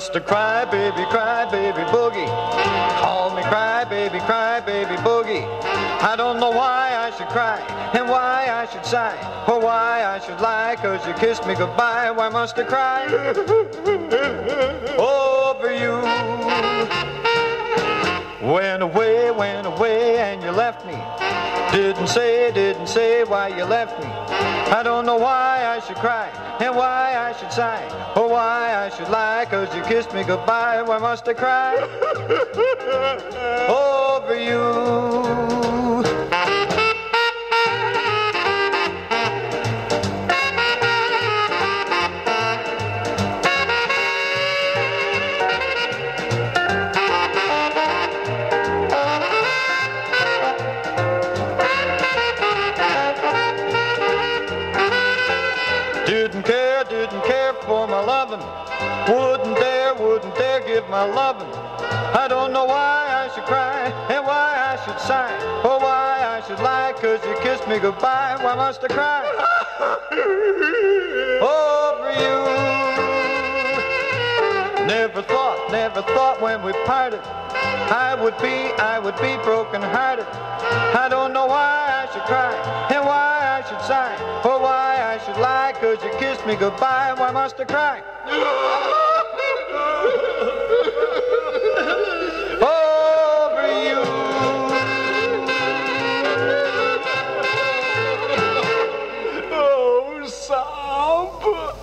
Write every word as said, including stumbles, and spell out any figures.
just a cry baby, cry baby boogie. Call me cry baby, cry baby boogie. I don't know why I should cry and why I should sigh or why I should lie, 'cause you kissed me goodbye. Why must I cry over you? Went away, went away and you left me. Didn't say, didn't say why you left me. I don't know why I should cry and why I should sigh or why I should lie, 'cause you kissed me goodbye. Why must I cry over you? Didn't care, didn't care for my lovin'. Wouldn't dare, wouldn't dare give my lovin'. I don't know why I should cry and why I should sigh or why I should lie, 'cause you kissed me goodbye. Why must I cry over you? Never thought, never thought when we parted I would be, I would be broken hearted. I don't know why I should cry and why I should sigh or why I should lie, 'cause you kissed me goodbye. Why must I cry